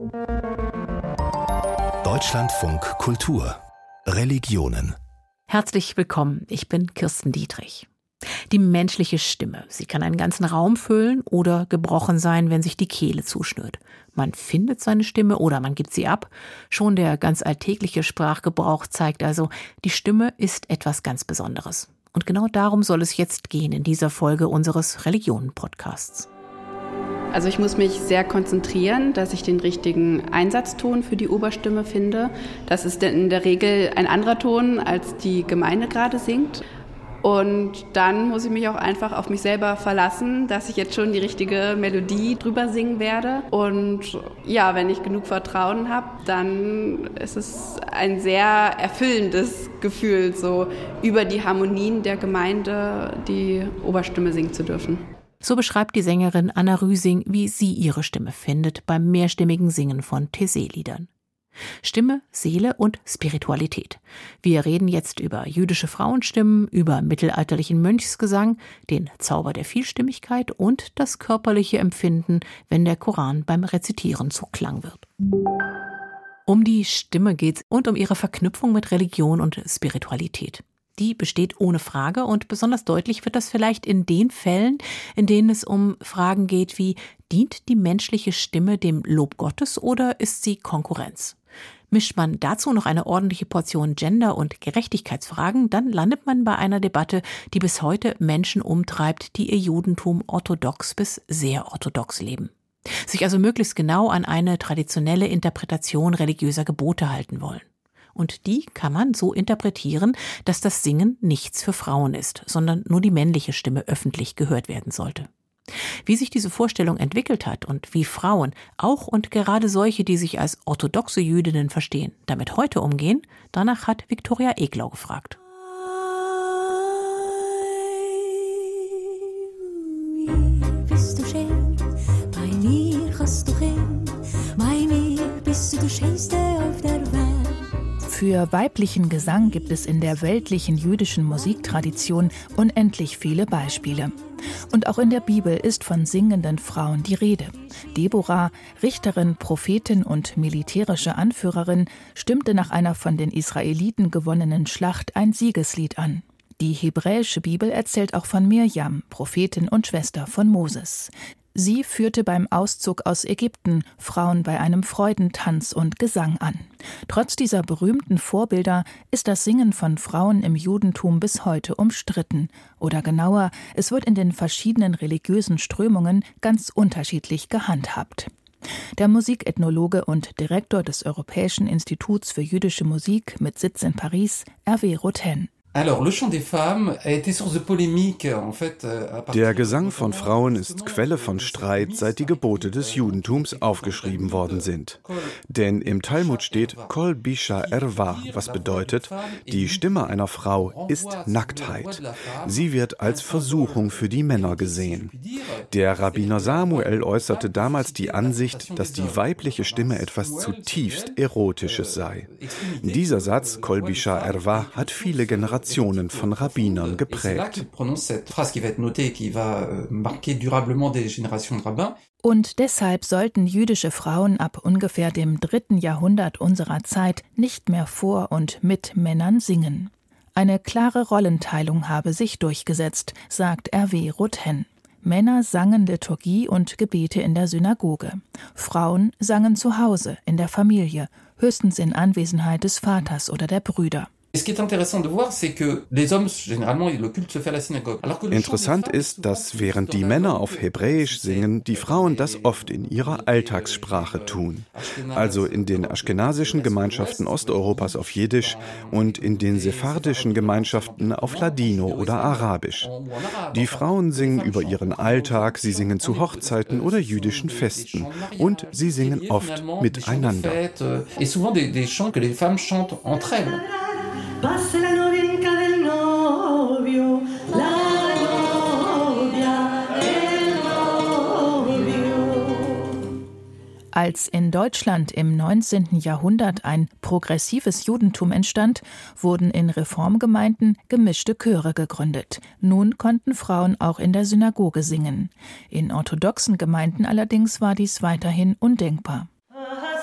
Deutschlandfunk Kultur Religionen. Herzlich willkommen, ich bin Kirsten Dietrich. Die menschliche Stimme, sie kann einen ganzen Raum füllen oder gebrochen sein, wenn sich die Kehle zuschnürt. Man findet seine Stimme oder man gibt sie ab. Schon der ganz alltägliche Sprachgebrauch zeigt also, die Stimme ist etwas ganz Besonderes. Und genau darum soll es jetzt gehen in dieser Folge unseres Religionen-Podcasts. Also ich muss mich sehr konzentrieren, dass ich den richtigen Einsatzton für die Oberstimme finde. Das ist in der Regel ein anderer Ton, als die Gemeinde gerade singt. Und dann muss ich mich auch einfach auf mich selber verlassen, dass ich jetzt schon die richtige Melodie drüber singen werde. Und ja, wenn ich genug Vertrauen habe, dann ist es ein sehr erfüllendes Gefühl, so über die Harmonien der Gemeinde die Oberstimme singen zu dürfen. So beschreibt die Sängerin Anna Rüsing, wie sie ihre Stimme findet beim mehrstimmigen Singen von Taizé-Liedern. Stimme, Seele und Spiritualität. Wir reden jetzt über jüdische Frauenstimmen, über mittelalterlichen Mönchsgesang, den Zauber der Vielstimmigkeit und das körperliche Empfinden, wenn der Koran beim Rezitieren zu Klang wird. Um die Stimme geht's und um ihre Verknüpfung mit Religion und Spiritualität. Die besteht ohne Frage und besonders deutlich wird das vielleicht in den Fällen, in denen es um Fragen geht wie: Dient die menschliche Stimme dem Lob Gottes oder ist sie Konkurrenz? Mischt man dazu noch eine ordentliche Portion Gender- und Gerechtigkeitsfragen, dann landet man bei einer Debatte, die bis heute Menschen umtreibt, die ihr Judentum orthodox bis sehr orthodox leben. Sich also möglichst genau an eine traditionelle Interpretation religiöser Gebote halten wollen. Und die kann man so interpretieren, dass das Singen nichts für Frauen ist, sondern nur die männliche Stimme öffentlich gehört werden sollte. Wie sich diese Vorstellung entwickelt hat und wie Frauen, auch und gerade solche, die sich als orthodoxe Jüdinnen verstehen, damit heute umgehen, danach hat Viktoria Eglau gefragt. Bist du schön, bei mir hast du hin, bei mir bist du der Schönste auf der Welt. Für weiblichen Gesang gibt es in der weltlichen jüdischen Musiktradition unendlich viele Beispiele. Und auch in der Bibel ist von singenden Frauen die Rede. Deborah, Richterin, Prophetin und militärische Anführerin, stimmte nach einer von den Israeliten gewonnenen Schlacht ein Siegeslied an. Die hebräische Bibel erzählt auch von Mirjam, Prophetin und Schwester von Moses. Sie führte beim Auszug aus Ägypten Frauen bei einem Freudentanz und Gesang an. Trotz dieser berühmten Vorbilder ist das Singen von Frauen im Judentum bis heute umstritten. Oder genauer, es wird in den verschiedenen religiösen Strömungen ganz unterschiedlich gehandhabt. Der Musikethnologe und Direktor des Europäischen Instituts für jüdische Musik mit Sitz in Paris, Hervé Roten. Der Gesang von Frauen ist Quelle von Streit, seit die Gebote des Judentums aufgeschrieben worden sind. Denn im Talmud steht Kol Bisha Erva, was bedeutet, die Stimme einer Frau ist Nacktheit. Sie wird als Versuchung für die Männer gesehen. Der Rabbiner Samuel äußerte damals die Ansicht, dass die weibliche Stimme etwas zutiefst Erotisches sei. Dieser Satz, Kol Bisha Erva, hat viele Generationen von Rabbinern geprägt. Und deshalb sollten jüdische Frauen ab ungefähr dem 3. Jahrhundert unserer Zeit nicht mehr vor und mit Männern singen. Eine klare Rollenteilung habe sich durchgesetzt, sagt Hervé Roten. Männer sangen Liturgie und Gebete in der Synagoge. Frauen sangen zu Hause, in der Familie, höchstens in Anwesenheit des Vaters oder der Brüder. Interessant ist, dass während die Männer auf Hebräisch singen, die Frauen das oft in ihrer Alltagssprache tun. Also in den aschkenasischen Gemeinschaften Osteuropas auf Jiddisch und in den sephardischen Gemeinschaften auf Ladino oder Arabisch. Die Frauen singen über ihren Alltag, sie singen zu Hochzeiten oder jüdischen Festen und sie singen oft miteinander. Passa la novinca del novio, la novia, el novio. Als in Deutschland im 19. Jahrhundert ein progressives Judentum entstand, wurden in Reformgemeinden gemischte Chöre gegründet. Nun konnten Frauen auch in der Synagoge singen. In orthodoxen Gemeinden allerdings war dies weiterhin undenkbar.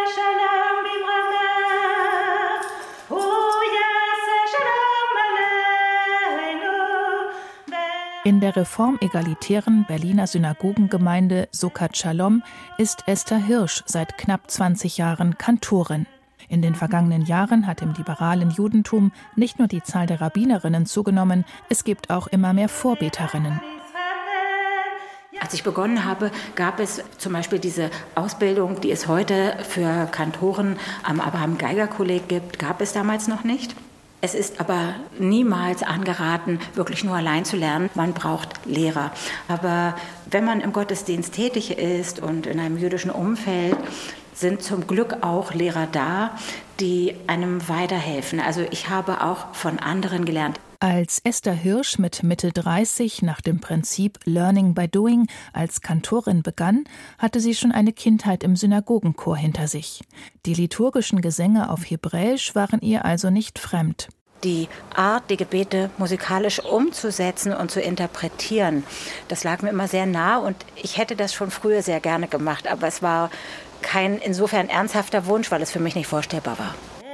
In der reformegalitären Berliner Synagogengemeinde Sukkot Shalom ist Esther Hirsch seit knapp 20 Jahren Kantorin. In den vergangenen Jahren hat im liberalen Judentum nicht nur die Zahl der Rabbinerinnen zugenommen, es gibt auch immer mehr Vorbeterinnen. Als ich begonnen habe, gab es zum Beispiel diese Ausbildung, die es heute für Kantoren am Abraham-Geiger-Kolleg gibt, gab es damals noch nicht. Es ist aber niemals angeraten, wirklich nur allein zu lernen. Man braucht Lehrer. Aber wenn man im Gottesdienst tätig ist und in einem jüdischen Umfeld, sind zum Glück auch Lehrer da, die einem weiterhelfen. Also ich habe auch von anderen gelernt. Als Esther Hirsch mit Mitte 30 nach dem Prinzip Learning by Doing als Kantorin begann, hatte sie schon eine Kindheit im Synagogenchor hinter sich. Die liturgischen Gesänge auf Hebräisch waren ihr also nicht fremd. Die Art, die Gebete musikalisch umzusetzen und zu interpretieren, das lag mir immer sehr nah und ich hätte das schon früher sehr gerne gemacht, aber es war kein insofern ernsthafter Wunsch, weil es für mich nicht vorstellbar war.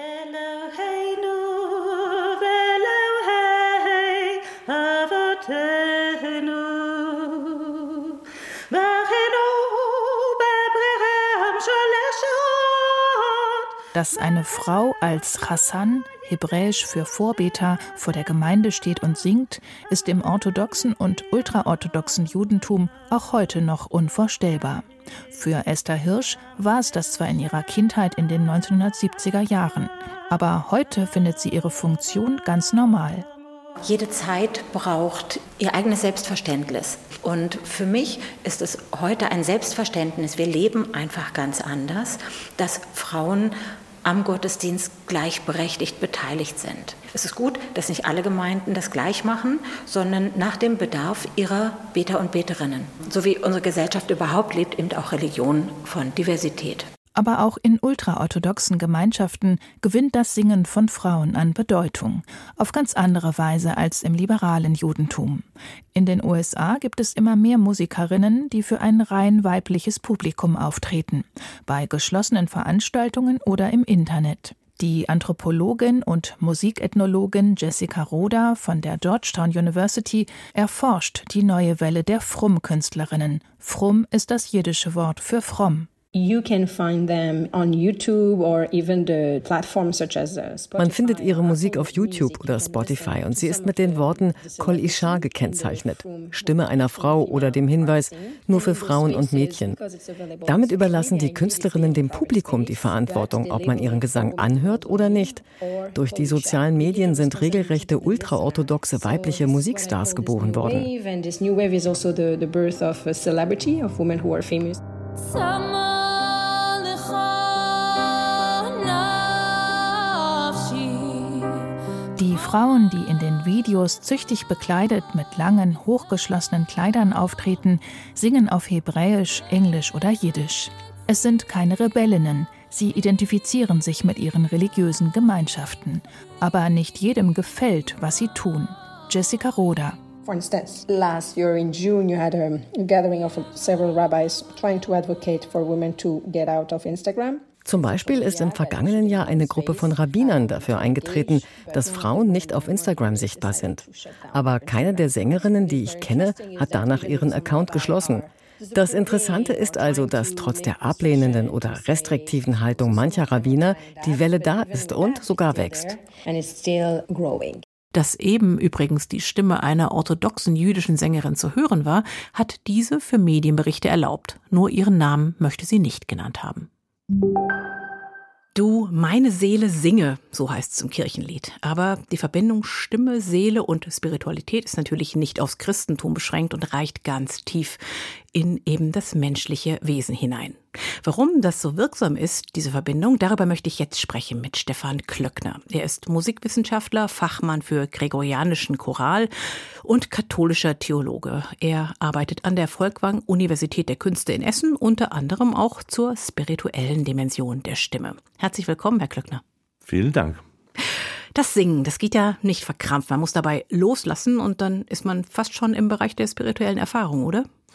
Dass eine Frau als Chassan, hebräisch für Vorbeter, vor der Gemeinde steht und singt, ist im orthodoxen und ultraorthodoxen Judentum auch heute noch unvorstellbar. Für Esther Hirsch war es das zwar in ihrer Kindheit in den 1970er Jahren, aber heute findet sie ihre Funktion ganz normal. Jede Zeit braucht ihr eigenes Selbstverständnis. Und für mich ist es heute ein Selbstverständnis, wir leben einfach ganz anders, dass Frauen am Gottesdienst gleichberechtigt beteiligt sind. Es ist gut, dass nicht alle Gemeinden das gleich machen, sondern nach dem Bedarf ihrer Beter und Beterinnen. So wie unsere Gesellschaft überhaupt lebt, eben auch Religion von Diversität. Aber auch in ultraorthodoxen Gemeinschaften gewinnt das Singen von Frauen an Bedeutung. Auf ganz andere Weise als im liberalen Judentum. In den USA gibt es immer mehr Musikerinnen, die für ein rein weibliches Publikum auftreten. Bei geschlossenen Veranstaltungen oder im Internet. Die Anthropologin und Musikethnologin Jessica Roda von der Georgetown University erforscht die neue Welle der Frum-Künstlerinnen. Frum ist das jiddische Wort für fromm. Man findet ihre Musik auf YouTube oder Spotify und sie ist mit den Worten Kol Isha gekennzeichnet, Stimme einer Frau oder dem Hinweis, nur für Frauen und Mädchen. Damit überlassen die Künstlerinnen dem Publikum die Verantwortung, ob man ihren Gesang anhört oder nicht. Durch die sozialen Medien sind regelrechte ultraorthodoxe weibliche Musikstars geboren worden. Die Frauen, die in den Videos züchtig bekleidet mit langen, hochgeschlossenen Kleidern auftreten, singen auf Hebräisch, Englisch oder Jiddisch. Es sind keine Rebellinnen, sie identifizieren sich mit ihren religiösen Gemeinschaften. Aber nicht jedem gefällt, was sie tun. Jessica Roda. For instance, last year in June, you had a gathering of several rabbis trying to advocate for women to get out of Instagram. Zum Beispiel ist im vergangenen Jahr eine Gruppe von Rabbinern dafür eingetreten, dass Frauen nicht auf Instagram sichtbar sind. Aber keine der Sängerinnen, die ich kenne, hat danach ihren Account geschlossen. Das Interessante ist also, dass trotz der ablehnenden oder restriktiven Haltung mancher Rabbiner die Welle da ist und sogar wächst. Dass eben übrigens die Stimme einer orthodoxen jüdischen Sängerin zu hören war, hat diese für Medienberichte erlaubt. Nur ihren Namen möchte sie nicht genannt haben. Du, meine Seele singe, so heißt es im Kirchenlied. Aber die Verbindung Stimme, Seele und Spiritualität ist natürlich nicht aufs Christentum beschränkt und reicht ganz tief in eben das menschliche Wesen hinein. Warum das so wirksam ist, diese Verbindung, darüber möchte ich jetzt sprechen mit Stefan Klöckner. Er ist Musikwissenschaftler, Fachmann für gregorianischen Choral und katholischer Theologe. Er arbeitet an der Folkwang Universität der Künste in Essen, unter anderem auch zur spirituellen Dimension der Stimme. Herzlich willkommen, Herr Klöckner. Vielen Dank. Das Singen, das geht ja nicht verkrampft. Man muss dabei loslassen und dann ist man fast schon im Bereich der spirituellen Erfahrung, oder?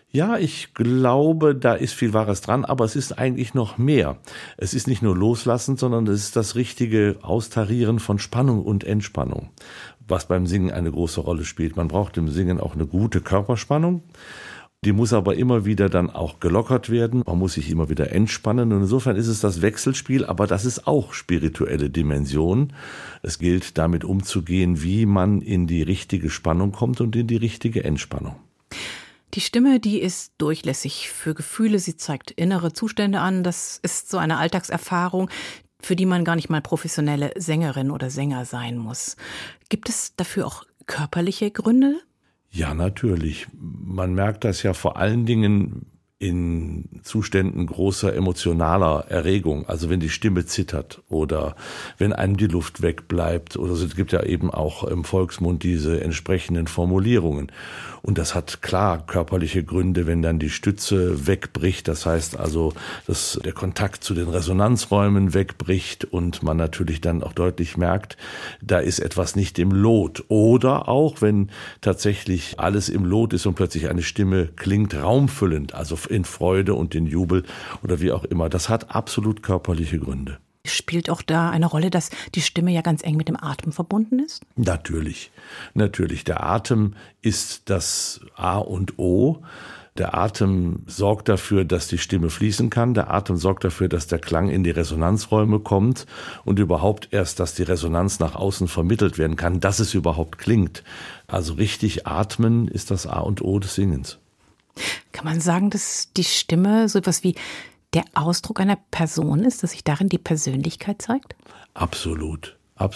Ja, ich glaube, da ist viel Wahres dran, aber es ist eigentlich noch mehr. Es ist nicht nur loslassen, sondern es ist das richtige Austarieren von Spannung und Entspannung, was beim Singen eine große Rolle spielt. Man braucht im Singen auch eine gute Körperspannung. Die muss aber immer wieder dann auch gelockert werden. Man muss sich immer wieder entspannen. Und insofern ist es das Wechselspiel, aber das ist auch spirituelle Dimension. Es gilt, damit umzugehen, wie man in die richtige Spannung kommt und in die richtige Entspannung. Die Stimme, die ist durchlässig für Gefühle. Sie zeigt innere Zustände an. Das ist so eine Alltagserfahrung, für die man gar nicht mal professionelle Sängerin oder Sänger sein muss. Gibt es dafür auch körperliche Gründe? Ja, natürlich. Man merkt das ja vor allen Dingen in Zuständen großer emotionaler Erregung, also wenn die Stimme zittert oder wenn einem die Luft wegbleibt oder es gibt ja eben auch im Volksmund diese entsprechenden Formulierungen. Und das hat klar körperliche Gründe, wenn dann die Stütze wegbricht, das heißt also, dass der Kontakt zu den Resonanzräumen wegbricht und man natürlich dann auch deutlich merkt, da ist etwas nicht im Lot. Oder auch, wenn tatsächlich alles im Lot ist und plötzlich eine Stimme klingt raumfüllend, also in Freude und in Jubel oder wie auch immer. Das hat absolut körperliche Gründe. Spielt auch da eine Rolle, dass die Stimme ja ganz eng mit dem Atem verbunden ist? Natürlich. Der Atem ist das A und O. Der Atem sorgt dafür, dass die Stimme fließen kann. Der Atem sorgt dafür, dass der Klang in die Resonanzräume kommt und überhaupt erst, dass die Resonanz nach außen vermittelt werden kann, dass es überhaupt klingt. Also richtig atmen ist das A und O des Singens. Kann man sagen, dass die Stimme so etwas wie der Ausdruck einer Person ist, dass sich darin die Persönlichkeit zeigt? Absolut.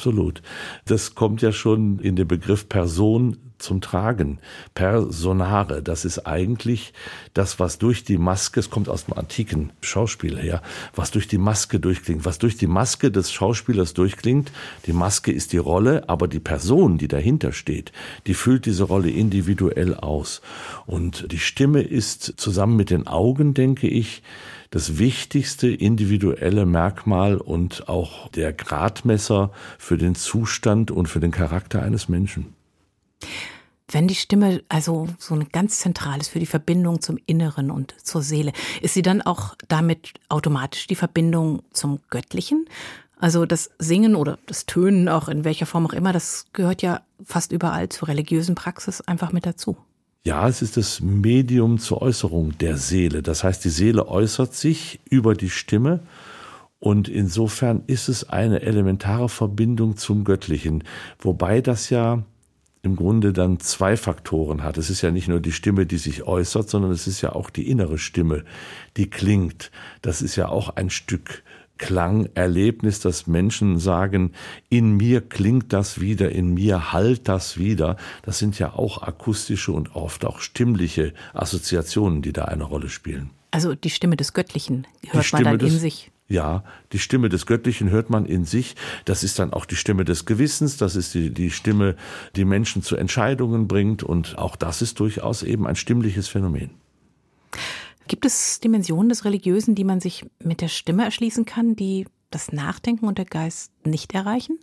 Das kommt ja schon in dem Begriff Person zum Tragen. Personare, das ist eigentlich das, was durch die Maske, es kommt aus dem antiken Schauspiel her, was durch die Maske durchklingt, was durch die Maske des Schauspielers durchklingt. Die Maske ist die Rolle, aber die Person, die dahinter steht, die füllt diese Rolle individuell aus. Und die Stimme ist zusammen mit den Augen, denke ich, das wichtigste individuelle Merkmal und auch der Gradmesser für den Zustand und für den Charakter eines Menschen. Wenn die Stimme also so ein ganz zentrales für die Verbindung zum Inneren und zur Seele, ist sie dann auch damit automatisch die Verbindung zum Göttlichen? Also das Singen oder das Tönen, auch in welcher Form auch immer, das gehört ja fast überall zur religiösen Praxis einfach mit dazu. Ja, es ist das Medium zur Äußerung der Seele. Das heißt, die Seele äußert sich über die Stimme und insofern ist es eine elementare Verbindung zum Göttlichen, wobei das ja im Grunde dann zwei Faktoren hat. Es ist ja nicht nur die Stimme, die sich äußert, sondern es ist ja auch die innere Stimme, die klingt. Das ist ja auch ein Stück Klangerlebnis, dass Menschen sagen, in mir klingt das wieder, in mir hallt das wieder. Das sind ja auch akustische und oft auch stimmliche Assoziationen, die da eine Rolle spielen. Also die Stimme des Göttlichen hört man dann in sich. Ja, die Stimme des Göttlichen hört man in sich. Das ist dann auch die Stimme des Gewissens. Das ist die Stimme, die Menschen zu Entscheidungen bringt. Und auch das ist durchaus eben ein stimmliches Phänomen. Gibt es Dimensionen des Religiösen, die man sich mit der Stimme erschließen kann, die das Nachdenken und der Geist nicht erreichen?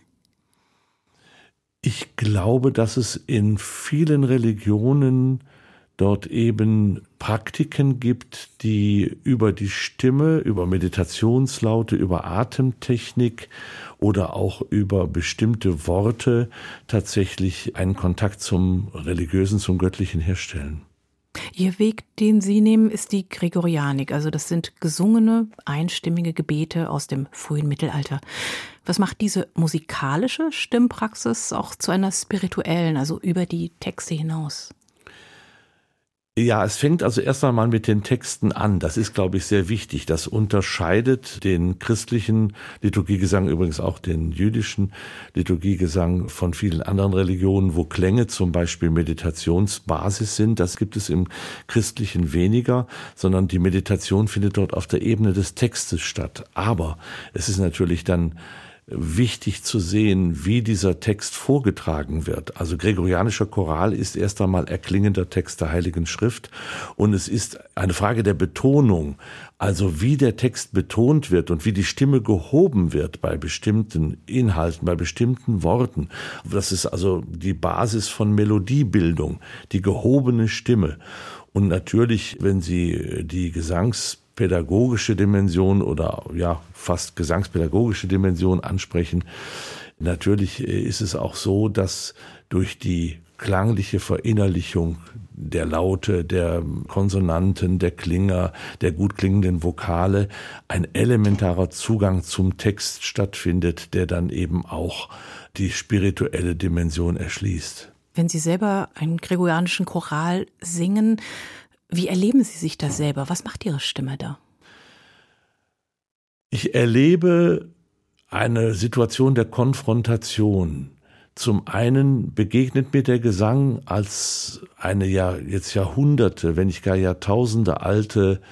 Ich glaube, dass es in vielen Religionen dort eben Praktiken gibt, die über die Stimme, über Meditationslaute, über Atemtechnik oder auch über bestimmte Worte tatsächlich einen Kontakt zum Religiösen, zum Göttlichen herstellen. Ihr Weg, den Sie nehmen, ist die Gregorianik. Also das sind gesungene, einstimmige Gebete aus dem frühen Mittelalter. Was macht diese musikalische Stimmpraxis auch zu einer spirituellen, also über die Texte hinaus? Ja, es fängt also erst einmal mit den Texten an. Das ist, glaube ich, sehr wichtig. Das unterscheidet den christlichen Liturgiegesang, übrigens auch den jüdischen Liturgiegesang von vielen anderen Religionen, wo Klänge zum Beispiel Meditationsbasis sind. Das gibt es im Christlichen weniger, sondern die Meditation findet dort auf der Ebene des Textes statt. Aber es ist natürlich dann wichtig zu sehen, wie dieser Text vorgetragen wird. Also gregorianischer Choral ist erst einmal erklingender Text der Heiligen Schrift und es ist eine Frage der Betonung, also wie der Text betont wird und wie die Stimme gehoben wird bei bestimmten Inhalten, bei bestimmten Worten. Das ist also die Basis von Melodiebildung, die gehobene Stimme. Und natürlich, wenn Sie die gesangspädagogische Dimension oder ja fast gesangspädagogische Dimension ansprechen, natürlich ist es auch so, dass durch die klangliche Verinnerlichung der Laute, der Konsonanten, der Klinger, der gut klingenden Vokale ein elementarer Zugang zum Text stattfindet, der dann eben auch die spirituelle Dimension erschließt. Wenn Sie selber einen gregorianischen Choral singen, wie erleben Sie sich da selber? Was macht Ihre Stimme da? Ich erlebe eine Situation der Konfrontation. Zum einen begegnet mir der Gesang als eine jetzt Jahrhunderte, wenn nicht gar Jahrtausende alte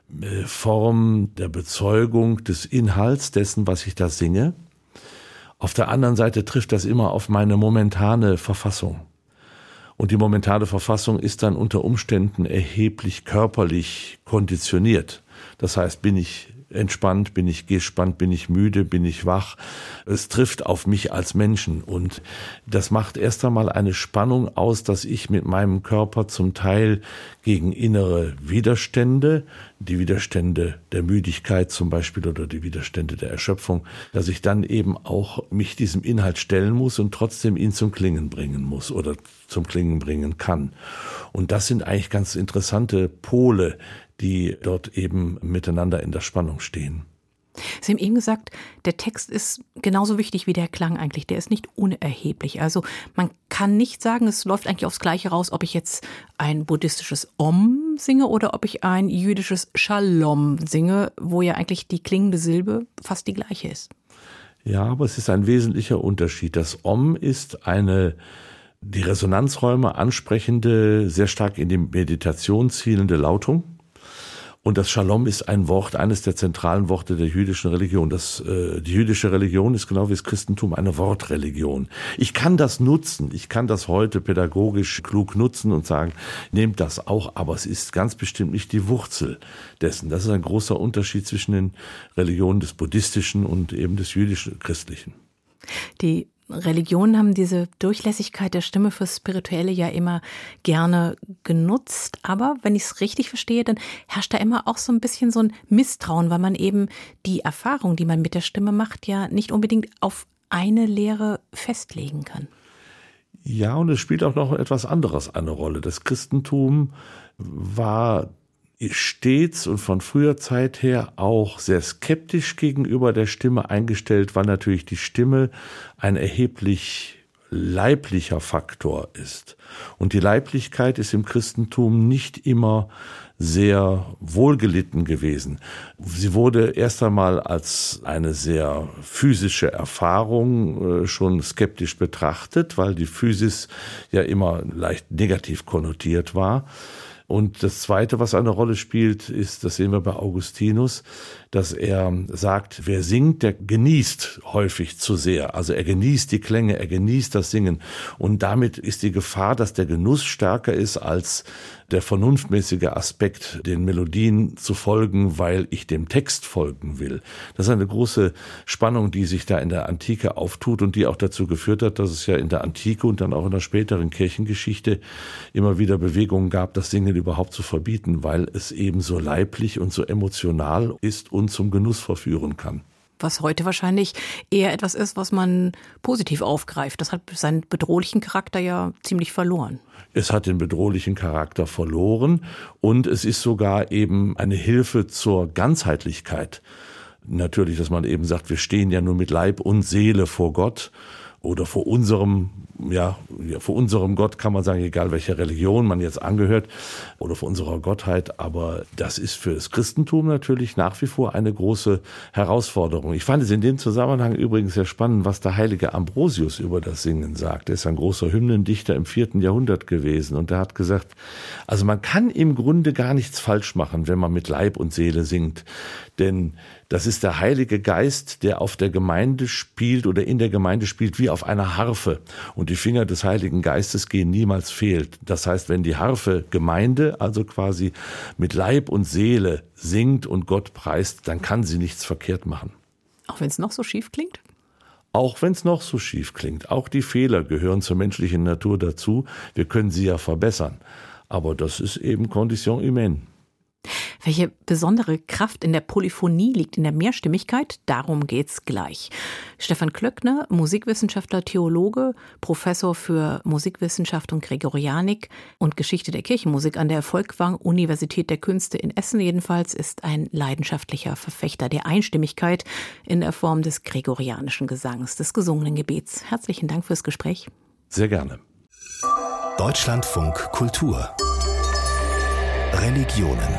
Form der Bezeugung des Inhalts dessen, was ich da singe. Auf der anderen Seite trifft das immer auf meine momentane Verfassung. Und die momentane Verfassung ist dann unter Umständen erheblich körperlich konditioniert. Das heißt, bin ich entspannt, bin ich gespannt, bin ich müde, bin ich wach. Es trifft auf mich als Menschen und das macht erst einmal eine Spannung aus, dass ich mit meinem Körper zum Teil gegen innere Widerstände, die Widerstände der Müdigkeit zum Beispiel oder die Widerstände der Erschöpfung, dass ich dann eben auch mich diesem Inhalt stellen muss und trotzdem ihn zum Klingen bringen muss oder zum Klingen bringen kann. Und das sind eigentlich ganz interessante Pole, die dort eben miteinander in der Spannung stehen. Sie haben eben gesagt, der Text ist genauso wichtig wie der Klang eigentlich. Der ist nicht unerheblich. Also man kann nicht sagen, es läuft eigentlich aufs Gleiche raus, ob ich jetzt ein buddhistisches Om singe oder ob ich ein jüdisches Shalom singe, wo ja eigentlich die klingende Silbe fast die gleiche ist. Ja, aber es ist ein wesentlicher Unterschied. Das Om ist eine die Resonanzräume ansprechende, sehr stark in die Meditation zielende Lautung. Und das Shalom ist ein Wort, eines der zentralen Worte der jüdischen Religion. Die jüdische Religion ist genau wie das Christentum eine Wortreligion. Ich kann das nutzen, ich kann das heute pädagogisch klug nutzen und sagen, nehmt das auch, aber es ist ganz bestimmt nicht die Wurzel dessen. Das ist ein großer Unterschied zwischen den Religionen des Buddhistischen und eben des jüdisch-christlichen. Die Religionen haben diese Durchlässigkeit der Stimme fürs Spirituelle ja immer gerne genutzt. Aber wenn ich es richtig verstehe, dann herrscht da immer auch so ein bisschen so ein Misstrauen, weil man eben die Erfahrung, die man mit der Stimme macht, ja nicht unbedingt auf eine Lehre festlegen kann. Ja, und es spielt auch noch etwas anderes eine Rolle. Das Christentum war stets und von früher Zeit her auch sehr skeptisch gegenüber der Stimme eingestellt, weil natürlich die Stimme ein erheblich leiblicher Faktor ist. Und die Leiblichkeit ist im Christentum nicht immer sehr wohlgelitten gewesen. Sie wurde erst einmal als eine sehr physische Erfahrung schon skeptisch betrachtet, weil die Physis ja immer leicht negativ konnotiert war. Und das Zweite, was eine Rolle spielt, ist, das sehen wir bei Augustinus, dass er sagt, wer singt, der genießt häufig zu sehr. Also er genießt die Klänge, er genießt das Singen. Und damit ist die Gefahr, dass der Genuss stärker ist als der vernunftmäßige Aspekt, den Melodien zu folgen, weil ich dem Text folgen will. Das ist eine große Spannung, die sich da in der Antike auftut und die auch dazu geführt hat, dass es ja in der Antike und dann auch in der späteren Kirchengeschichte immer wieder Bewegungen gab, das Singen überhaupt zu verbieten, weil es eben so leiblich und so emotional ist und zum Genuss verführen kann. Was heute wahrscheinlich eher etwas ist, was man positiv aufgreift. Das hat seinen bedrohlichen Charakter ja ziemlich verloren. Es hat den bedrohlichen Charakter verloren und es ist sogar eben eine Hilfe zur Ganzheitlichkeit. Natürlich, dass man eben sagt, wir stehen ja nur mit Leib und Seele vor Gott oder vor unserem Gott, kann man sagen, egal welcher Religion man jetzt angehört oder vor unserer Gottheit, aber das ist für das Christentum natürlich nach wie vor eine große Herausforderung. Ich fand es in dem Zusammenhang übrigens sehr spannend, was der heilige Ambrosius über das Singen sagt. Er ist ein großer Hymnendichter im 4. Jahrhundert gewesen und er hat gesagt, also man kann im Grunde gar nichts falsch machen, wenn man mit Leib und Seele singt, denn das ist der Heilige Geist, der auf der Gemeinde spielt oder in der Gemeinde spielt wie auf einer Harfe. Und die Finger des Heiligen Geistes gehen niemals fehl. Das heißt, wenn die Harfe Gemeinde, also quasi mit Leib und Seele singt und Gott preist, dann kann sie nichts verkehrt machen. Auch wenn es noch so schief klingt? Auch wenn es noch so schief klingt. Auch die Fehler gehören zur menschlichen Natur dazu. Wir können sie ja verbessern. Aber das ist eben Condition humaine. Welche besondere Kraft in der Polyphonie liegt in der Mehrstimmigkeit? Darum geht's gleich. Stefan Klöckner, Musikwissenschaftler, Theologe, Professor für Musikwissenschaft und Gregorianik und Geschichte der Kirchenmusik an der Folkwang-Universität der Künste in Essen jedenfalls, ist ein leidenschaftlicher Verfechter der Einstimmigkeit in der Form des gregorianischen Gesangs, des gesungenen Gebets. Herzlichen Dank fürs Gespräch. Sehr gerne. Deutschlandfunk Kultur. Religionen.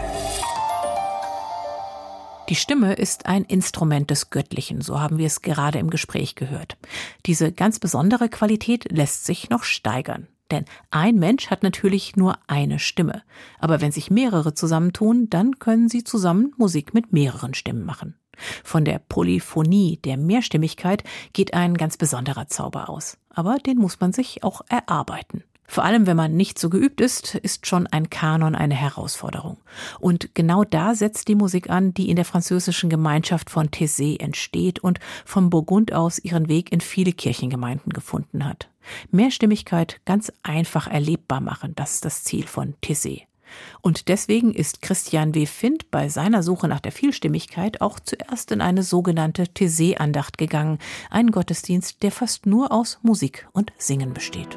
Die Stimme ist ein Instrument des Göttlichen, so haben wir es gerade im Gespräch gehört. Diese ganz besondere Qualität lässt sich noch steigern. Denn ein Mensch hat natürlich nur eine Stimme. Aber wenn sich mehrere zusammentun, dann können sie zusammen Musik mit mehreren Stimmen machen. Von der Polyphonie, der Mehrstimmigkeit, geht ein ganz besonderer Zauber aus. Aber den muss man sich auch erarbeiten. Vor allem, wenn man nicht so geübt ist, ist schon ein Kanon eine Herausforderung. Und genau da setzt die Musik an, die in der französischen Gemeinschaft von Taizé entsteht und vom Burgund aus ihren Weg in viele Kirchengemeinden gefunden hat. Mehrstimmigkeit ganz einfach erlebbar machen, das ist das Ziel von Taizé. Und deswegen ist Christian W. Findt bei seiner Suche nach der Vielstimmigkeit auch zuerst in eine sogenannte Taizé-Andacht gegangen, einen Gottesdienst, der fast nur aus Musik und Singen besteht.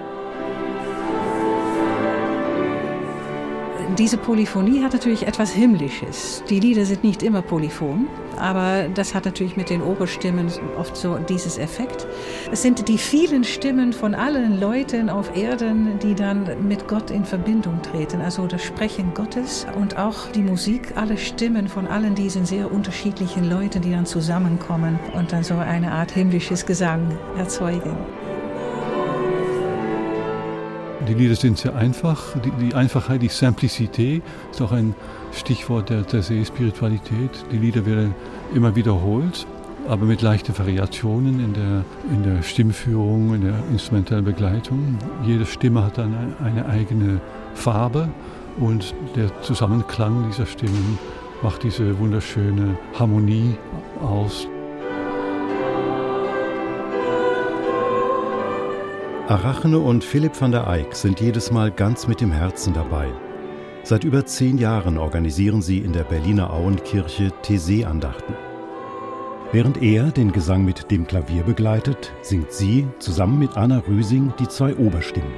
Diese Polyphonie hat natürlich etwas Himmlisches. Die Lieder sind nicht immer polyphon, aber das hat natürlich mit den Oberstimmen oft so dieses Effekt. Es sind die vielen Stimmen von allen Leuten auf Erden, die dann mit Gott in Verbindung treten. Also das Sprechen Gottes und auch die Musik, alle Stimmen von allen diesen sehr unterschiedlichen Leuten, die dann zusammenkommen und dann so eine Art himmlisches Gesang erzeugen. Die Lieder sind sehr einfach. Die Einfachheit, die Simplicité ist auch ein Stichwort der Taizé-Spiritualität. Die Lieder werden immer wiederholt, aber mit leichten Variationen in der Stimmführung, in der instrumentellen Begleitung. Jede Stimme hat dann eine eigene Farbe und der Zusammenklang dieser Stimmen macht diese wunderschöne Harmonie aus. Arachne und Philipp van der Eyck sind jedes Mal ganz mit dem Herzen dabei. Seit über 10 Jahren organisieren sie in der Berliner Auenkirche Taizé-Andachten. Während er den Gesang mit dem Klavier begleitet, singt sie zusammen mit Anna Rüsing die 2 Oberstimmen.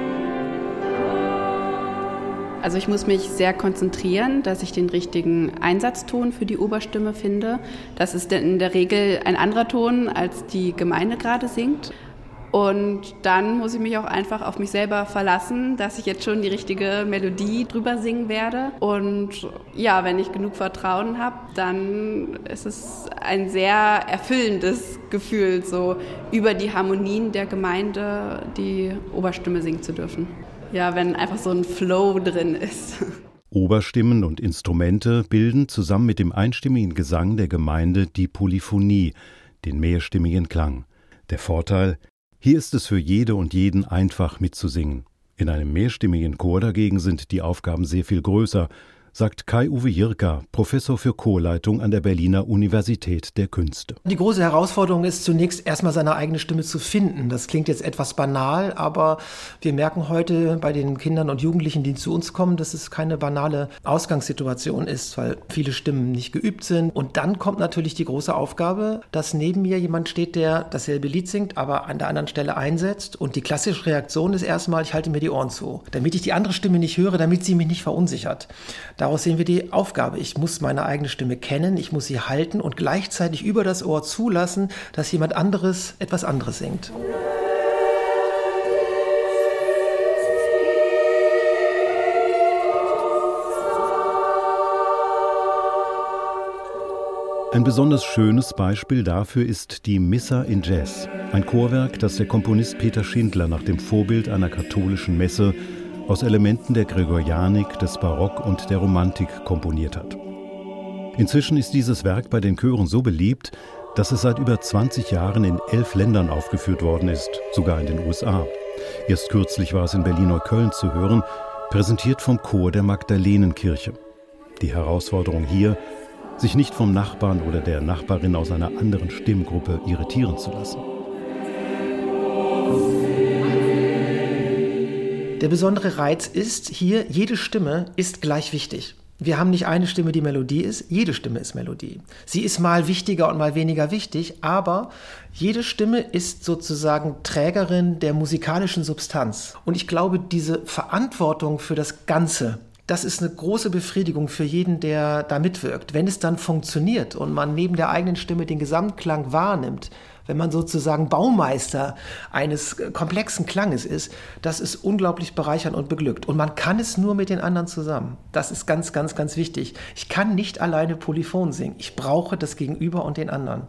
Also ich muss mich sehr konzentrieren, dass ich den richtigen Einsatzton für die Oberstimme finde. Das ist in der Regel ein anderer Ton, als die Gemeinde gerade singt. Und dann muss ich mich auch einfach auf mich selber verlassen, dass ich jetzt schon die richtige Melodie drüber singen werde. Und ja, wenn ich genug Vertrauen habe, dann ist es ein sehr erfüllendes Gefühl, so über die Harmonien der Gemeinde die Oberstimme singen zu dürfen. Ja, wenn einfach so ein Flow drin ist. Oberstimmen und Instrumente bilden zusammen mit dem einstimmigen Gesang der Gemeinde die Polyphonie, den mehrstimmigen Klang. Der Vorteil: Hier ist es für jede und jeden einfach mitzusingen. In einem mehrstimmigen Chor dagegen sind die Aufgaben sehr viel größer, sagt Kai-Uwe Jirka, Professor für Chorleitung an der Berliner Universität der Künste. Die große Herausforderung ist zunächst erstmal seine eigene Stimme zu finden. Das klingt jetzt etwas banal, aber wir merken heute bei den Kindern und Jugendlichen, die zu uns kommen, dass es keine banale Ausgangssituation ist, weil viele Stimmen nicht geübt sind. Und dann kommt natürlich die große Aufgabe, dass neben mir jemand steht, der dasselbe Lied singt, aber an der anderen Stelle einsetzt. Und die klassische Reaktion ist erstmal, ich halte mir die Ohren zu, damit ich die andere Stimme nicht höre, damit sie mich nicht verunsichert. Daraus sehen wir die Aufgabe. Ich muss meine eigene Stimme kennen, ich muss sie halten und gleichzeitig über das Ohr zulassen, dass jemand anderes etwas anderes singt. Ein besonders schönes Beispiel dafür ist die Missa in Jazz, ein Chorwerk, das der Komponist Peter Schindler nach dem Vorbild einer katholischen Messe aus Elementen der Gregorianik, des Barock und der Romantik komponiert hat. Inzwischen ist dieses Werk bei den Chören so beliebt, dass es seit über 20 Jahren in 11 Ländern aufgeführt worden ist, sogar in den USA. Erst kürzlich war es in Berlin-Neukölln zu hören, präsentiert vom Chor der Magdalenenkirche. Die Herausforderung hier: sich nicht vom Nachbarn oder der Nachbarin aus einer anderen Stimmgruppe irritieren zu lassen. Der besondere Reiz ist hier, jede Stimme ist gleich wichtig. Wir haben nicht eine Stimme, die Melodie ist, jede Stimme ist Melodie. Sie ist mal wichtiger und mal weniger wichtig, aber jede Stimme ist sozusagen Trägerin der musikalischen Substanz. Und ich glaube, diese Verantwortung für das Ganze, das ist eine große Befriedigung für jeden, der da mitwirkt. Wenn es dann funktioniert und man neben der eigenen Stimme den Gesamtklang wahrnimmt, wenn man sozusagen Baumeister eines komplexen Klanges ist, das ist unglaublich bereichernd und beglückt. Und man kann es nur mit den anderen zusammen. Das ist ganz, ganz, ganz wichtig. Ich kann nicht alleine polyphon singen. Ich brauche das Gegenüber und den anderen.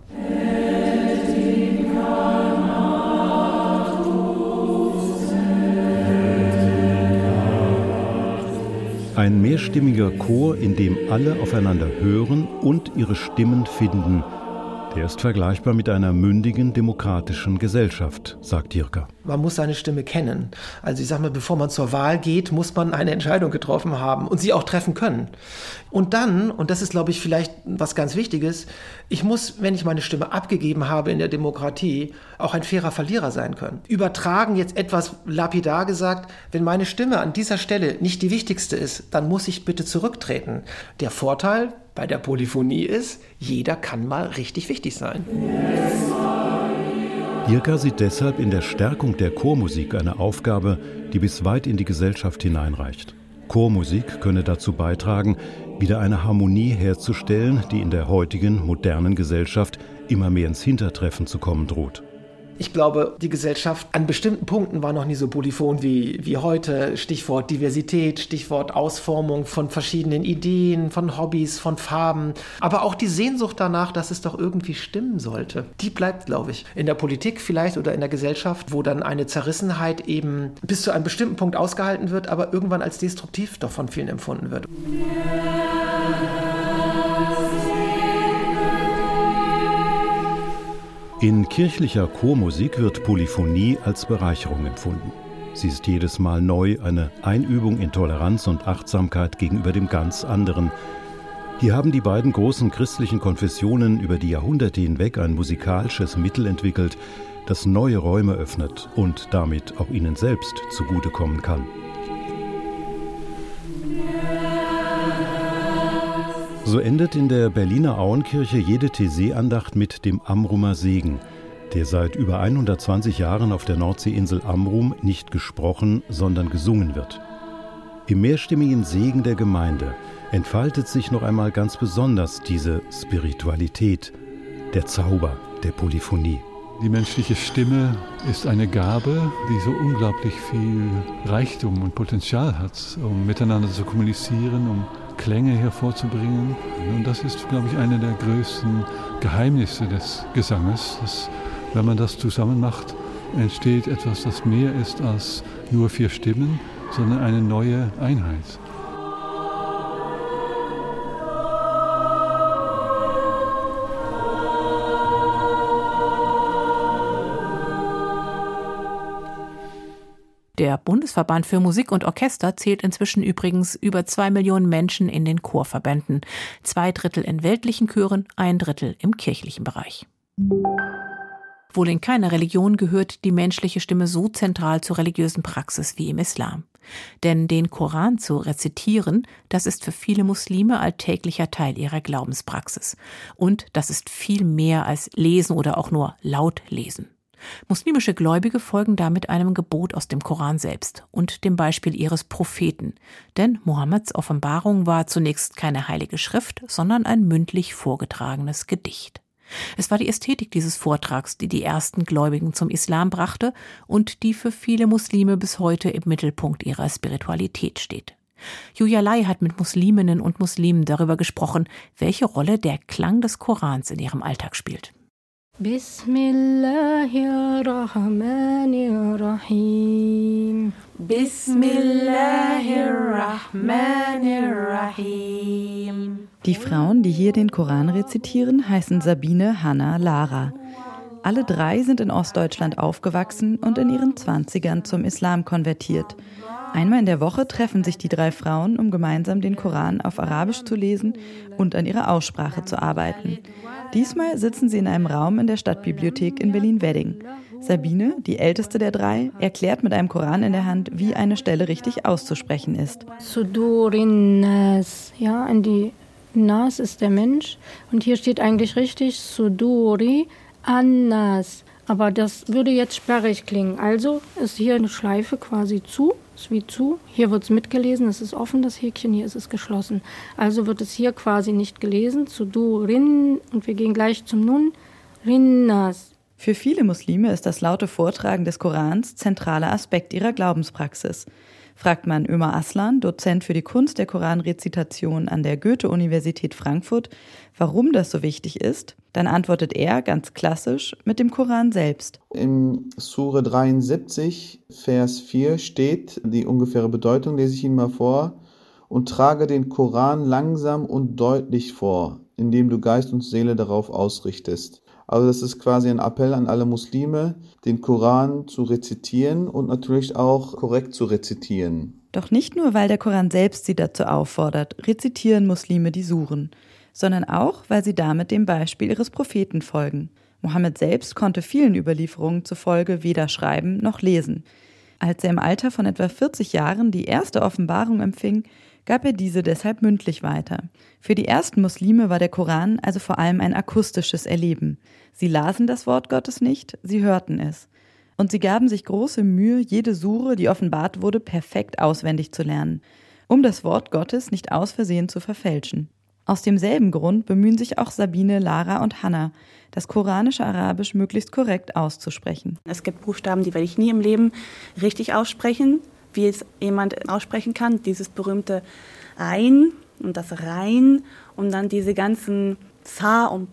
Ein mehrstimmiger Chor, in dem alle aufeinander hören und ihre Stimmen finden. Der ist vergleichbar mit einer mündigen, demokratischen Gesellschaft, sagt Jirka. Man muss seine Stimme kennen. Also ich sage mal, bevor man zur Wahl geht, muss man eine Entscheidung getroffen haben und sie auch treffen können. Und dann, und das ist, glaube ich, vielleicht was ganz Wichtiges, ich muss, wenn ich meine Stimme abgegeben habe in der Demokratie, auch ein fairer Verlierer sein können. Übertragen jetzt etwas lapidar gesagt, wenn meine Stimme an dieser Stelle nicht die wichtigste ist, dann muss ich bitte zurücktreten. Der Vorteil bei der Polyphonie ist, jeder kann mal richtig wichtig sein. Jirka sieht deshalb in der Stärkung der Chormusik eine Aufgabe, die bis weit in die Gesellschaft hineinreicht. Chormusik könne dazu beitragen, wieder eine Harmonie herzustellen, die in der heutigen, modernen Gesellschaft immer mehr ins Hintertreffen zu kommen droht. Ich glaube, die Gesellschaft an bestimmten Punkten war noch nie so polyphon wie heute. Stichwort Diversität, Stichwort Ausformung von verschiedenen Ideen, von Hobbys, von Farben. Aber auch die Sehnsucht danach, dass es doch irgendwie stimmen sollte, die bleibt, glaube ich, in der Politik vielleicht oder in der Gesellschaft, wo dann eine Zerrissenheit eben bis zu einem bestimmten Punkt ausgehalten wird, aber irgendwann als destruktiv doch von vielen empfunden wird. In kirchlicher Chormusik wird Polyphonie als Bereicherung empfunden. Sie ist jedes Mal neu, eine Einübung in Toleranz und Achtsamkeit gegenüber dem ganz anderen. Hier haben die beiden großen christlichen Konfessionen über die Jahrhunderte hinweg ein musikalisches Mittel entwickelt, das neue Räume öffnet und damit auch ihnen selbst zugutekommen kann. So endet in der Berliner Auenkirche jede Taizé-Andacht mit dem Amrumer Segen, der seit über 120 Jahren auf der Nordseeinsel Amrum nicht gesprochen, sondern gesungen wird. Im mehrstimmigen Segen der Gemeinde entfaltet sich noch einmal ganz besonders diese Spiritualität, der Zauber der Polyphonie. Die menschliche Stimme ist eine Gabe, die so unglaublich viel Reichtum und Potenzial hat, um miteinander zu kommunizieren, um Klänge hervorzubringen. Und das ist, glaube ich, eine der größten Geheimnisse des Gesanges, dass, wenn man das zusammen macht, entsteht etwas, das mehr ist als nur 4 Stimmen, sondern eine neue Einheit. Der Bundesverband für Musik und Orchester zählt inzwischen übrigens über 2 Millionen Menschen in den Chorverbänden. 2/3 in weltlichen Chören, 1/3 im kirchlichen Bereich. Wohl in keiner Religion gehört die menschliche Stimme so zentral zur religiösen Praxis wie im Islam. Denn den Koran zu rezitieren, das ist für viele Muslime alltäglicher Teil ihrer Glaubenspraxis. Und das ist viel mehr als lesen oder auch nur laut lesen. Muslimische Gläubige folgen damit einem Gebot aus dem Koran selbst und dem Beispiel ihres Propheten. Denn Mohammeds Offenbarung war zunächst keine heilige Schrift, sondern ein mündlich vorgetragenes Gedicht. Es war die Ästhetik dieses Vortrags, die die ersten Gläubigen zum Islam brachte und die für viele Muslime bis heute im Mittelpunkt ihrer Spiritualität steht. Julia Lai hat mit Musliminnen und Muslimen darüber gesprochen, welche Rolle der Klang des Korans in ihrem Alltag spielt. Bismillahirrahmanirrahim. Bismillahirrahmanirrahim. Die Frauen, die hier den Koran rezitieren, heißen Sabine, Hanna, Lara. Alle 3 sind in Ostdeutschland aufgewachsen und in ihren 20ern zum Islam konvertiert. Einmal in der Woche treffen sich die 3 Frauen, um gemeinsam den Koran auf Arabisch zu lesen und an ihrer Aussprache zu arbeiten. Diesmal sitzen sie in einem Raum in der Stadtbibliothek in Berlin-Wedding. Sabine, die älteste der drei, erklärt mit einem Koran in der Hand, wie eine Stelle richtig auszusprechen ist. Sudurin Nas, ja, an die Nas ist der Mensch und hier steht eigentlich richtig Suduri Annas. Aber das würde jetzt sperrig klingen. Also ist hier eine Schleife quasi zu, ist wie zu. Hier wird es mitgelesen, es ist offen, das Häkchen, hier ist es geschlossen. Also wird es hier quasi nicht gelesen, Sudurin, und wir gehen gleich zum Nun, Rinnas. Für viele Muslime ist das laute Vortragen des Korans zentraler Aspekt ihrer Glaubenspraxis. Fragt man Ömer Aslan, Dozent für die Kunst der Koranrezitation an der Goethe-Universität Frankfurt, warum das so wichtig ist, dann antwortet er ganz klassisch mit dem Koran selbst. Im Sure 73, Vers 4 steht die ungefähre Bedeutung, lese ich Ihnen mal vor. Und trage den Koran langsam und deutlich vor, indem du Geist und Seele darauf ausrichtest. Also das ist quasi ein Appell an alle Muslime, den Koran zu rezitieren und natürlich auch korrekt zu rezitieren. Doch nicht nur, weil der Koran selbst sie dazu auffordert, rezitieren Muslime die Suren, sondern auch, weil sie damit dem Beispiel ihres Propheten folgen. Mohammed selbst konnte vielen Überlieferungen zufolge weder schreiben noch lesen. Als er im Alter von etwa 40 Jahren die erste Offenbarung empfing, gab er diese deshalb mündlich weiter. Für die ersten Muslime war der Koran also vor allem ein akustisches Erleben. Sie lasen das Wort Gottes nicht, sie hörten es. Und sie gaben sich große Mühe, jede Sure, die offenbart wurde, perfekt auswendig zu lernen, um das Wort Gottes nicht aus Versehen zu verfälschen. Aus demselben Grund bemühen sich auch Sabine, Lara und Hanna, das koranische Arabisch möglichst korrekt auszusprechen. Es gibt Buchstaben, die werde ich nie im Leben richtig aussprechen, wie es jemand aussprechen kann. Dieses berühmte Ein und das Rein und dann diese ganzen Za und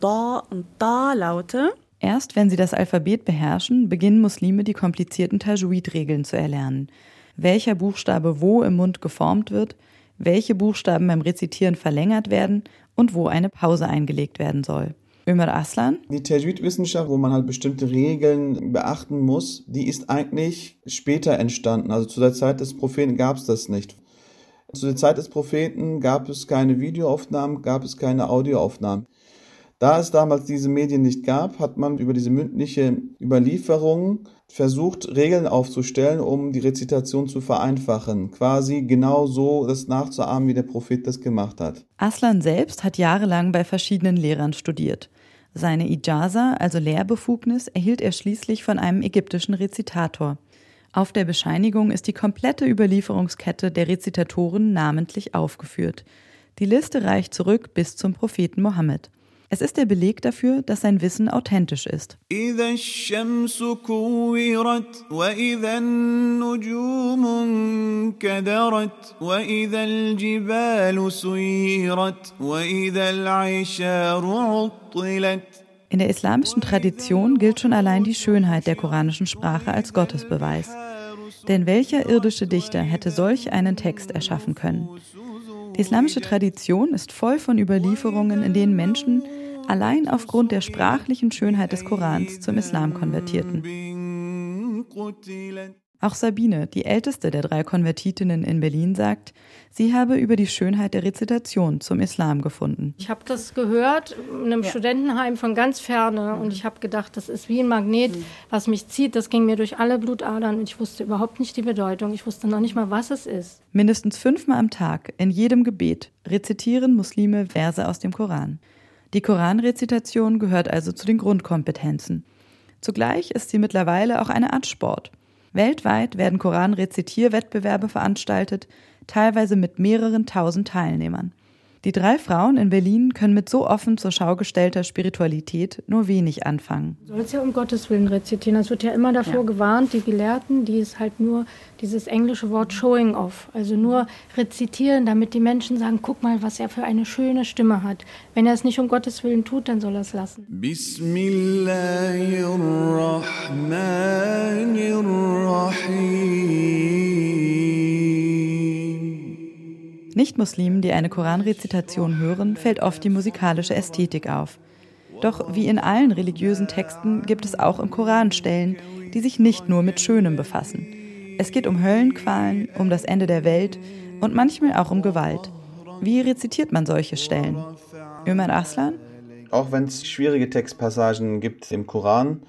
Da-Laute. Erst wenn sie das Alphabet beherrschen, beginnen Muslime die komplizierten Tajwid-Regeln zu erlernen. Welcher Buchstabe wo im Mund geformt wird, welche Buchstaben beim Rezitieren verlängert werden und wo eine Pause eingelegt werden soll. Ömer Aslan? Die Tajwid-Wissenschaft, wo man halt bestimmte Regeln beachten muss, die ist eigentlich später entstanden. Also zu der Zeit des Propheten gab es das nicht. Zu der Zeit des Propheten gab es keine Videoaufnahmen, gab es keine Audioaufnahmen. Da es damals diese Medien nicht gab, hat man über diese mündliche Überlieferung versucht, Regeln aufzustellen, um die Rezitation zu vereinfachen. Quasi genau so das nachzuahmen, wie der Prophet das gemacht hat. Aslan selbst hat jahrelang bei verschiedenen Lehrern studiert. Seine Ijaza, also Lehrbefugnis, erhielt er schließlich von einem ägyptischen Rezitator. Auf der Bescheinigung ist die komplette Überlieferungskette der Rezitatoren namentlich aufgeführt. Die Liste reicht zurück bis zum Propheten Mohammed. Es ist der Beleg dafür, dass sein Wissen authentisch ist. In der islamischen Tradition gilt schon allein die Schönheit der koranischen Sprache als Gottesbeweis. Denn welcher irdische Dichter hätte solch einen Text erschaffen können? Die islamische Tradition ist voll von Überlieferungen, in denen Menschen allein aufgrund der sprachlichen Schönheit des Korans zum Islam konvertierten. Auch Sabine, die älteste der 3 Konvertitinnen in Berlin, sagt, sie habe über die Schönheit der Rezitation zum Islam gefunden. Ich habe das gehört in einem Studentenheim von ganz ferne und ich habe gedacht, das ist wie ein Magnet, was mich zieht. Das ging mir durch alle Blutadern und ich wusste überhaupt nicht die Bedeutung. Ich wusste noch nicht mal, was es ist. Mindestens 5-mal am Tag, in jedem Gebet, rezitieren Muslime Verse aus dem Koran. Die Koranrezitation gehört also zu den Grundkompetenzen. Zugleich ist sie mittlerweile auch eine Art Sport. Weltweit werden Koranrezitierwettbewerbe veranstaltet, teilweise mit mehreren tausend Teilnehmern. Die 3 Frauen in Berlin können mit so offen zur Schau gestellter Spiritualität nur wenig anfangen. Du sollst ja um Gottes Willen rezitieren. Es wird ja immer davor gewarnt, die Gelehrten, die ist halt nur dieses englische Wort showing off, also nur rezitieren, damit die Menschen sagen, guck mal, was er für eine schöne Stimme hat. Wenn er es nicht um Gottes Willen tut, dann soll er es lassen. Nicht-Muslimen, die eine Koranrezitation hören, fällt oft die musikalische Ästhetik auf. Doch wie in allen religiösen Texten gibt es auch im Koran Stellen, die sich nicht nur mit Schönem befassen. Es geht um Höllenqualen, um das Ende der Welt und manchmal auch um Gewalt. Wie rezitiert man solche Stellen? Ömer Aslan? Auch wenn es schwierige Textpassagen gibt im Koran,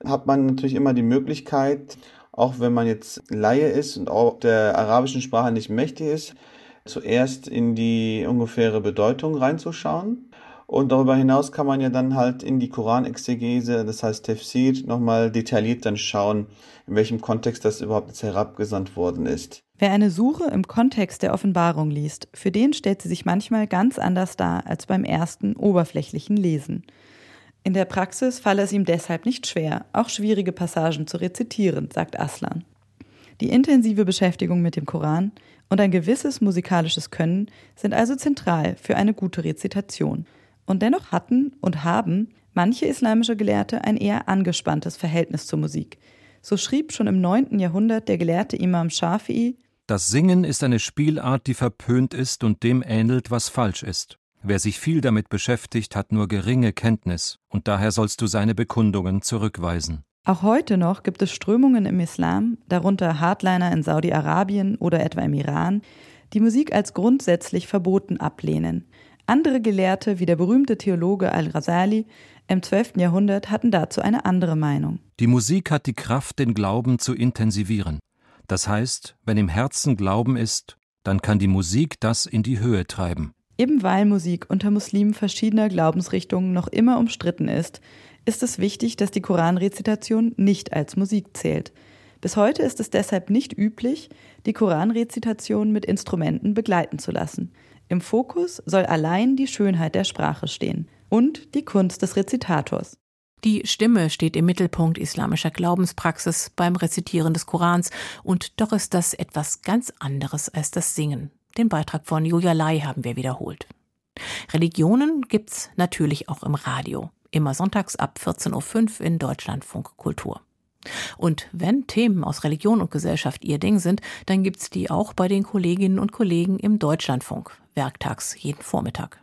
hat man natürlich immer die Möglichkeit, auch wenn man jetzt Laie ist und auch der arabischen Sprache nicht mächtig ist, zuerst in die ungefähre Bedeutung reinzuschauen. Und darüber hinaus kann man ja dann halt in die Koranexegese, das heißt Tafsir, nochmal detailliert dann schauen, in welchem Kontext das überhaupt jetzt herabgesandt worden ist. Wer eine Sure im Kontext der Offenbarung liest, für den stellt sie sich manchmal ganz anders dar als beim ersten oberflächlichen Lesen. In der Praxis falle es ihm deshalb nicht schwer, auch schwierige Passagen zu rezitieren, sagt Aslan. Die intensive Beschäftigung mit dem Koran und ein gewisses musikalisches Können sind also zentral für eine gute Rezitation. Und dennoch hatten und haben manche islamische Gelehrte ein eher angespanntes Verhältnis zur Musik. So schrieb schon im 9. Jahrhundert der Gelehrte Imam Schafi'i: Das Singen ist eine Spielart, die verpönt ist und dem ähnelt, was falsch ist. Wer sich viel damit beschäftigt, hat nur geringe Kenntnis, und daher sollst du seine Bekundungen zurückweisen. Auch heute noch gibt es Strömungen im Islam, darunter Hardliner in Saudi-Arabien oder etwa im Iran, die Musik als grundsätzlich verboten ablehnen. Andere Gelehrte, wie der berühmte Theologe Al-Ghazali im 12. Jahrhundert, hatten dazu eine andere Meinung. Die Musik hat die Kraft, den Glauben zu intensivieren. Das heißt, wenn im Herzen Glauben ist, dann kann die Musik das in die Höhe treiben. Eben weil Musik unter Muslimen verschiedener Glaubensrichtungen noch immer umstritten ist es wichtig, dass die Koranrezitation nicht als Musik zählt. Bis heute ist es deshalb nicht üblich, die Koranrezitation mit Instrumenten begleiten zu lassen. Im Fokus soll allein die Schönheit der Sprache stehen und die Kunst des Rezitators. Die Stimme steht im Mittelpunkt islamischer Glaubenspraxis beim Rezitieren des Korans, und doch ist das etwas ganz anderes als das Singen. Den Beitrag von Julia Lai haben wir wiederholt. Religionen gibt's natürlich auch im Radio. Immer sonntags ab 14.05 Uhr in Deutschlandfunk Kultur. Und wenn Themen aus Religion und Gesellschaft Ihr Ding sind, dann gibt's die auch bei den Kolleginnen und Kollegen im Deutschlandfunk, werktags jeden Vormittag.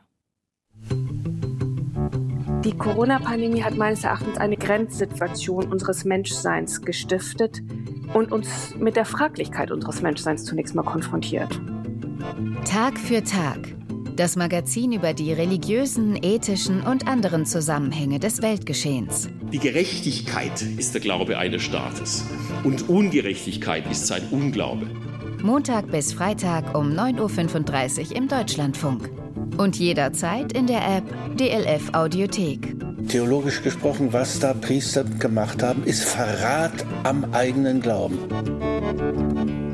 Die Corona-Pandemie hat meines Erachtens eine Grenzsituation unseres Menschseins gestiftet und uns mit der Fraglichkeit unseres Menschseins zunächst mal konfrontiert. Tag für Tag. Das Magazin über die religiösen, ethischen und anderen Zusammenhänge des Weltgeschehens. Die Gerechtigkeit ist der Glaube eines Staates und Ungerechtigkeit ist sein Unglaube. Montag bis Freitag um 9.35 Uhr im Deutschlandfunk. Und jederzeit in der App DLF Audiothek. Theologisch gesprochen, was da Priester gemacht haben, ist Verrat am eigenen Glauben.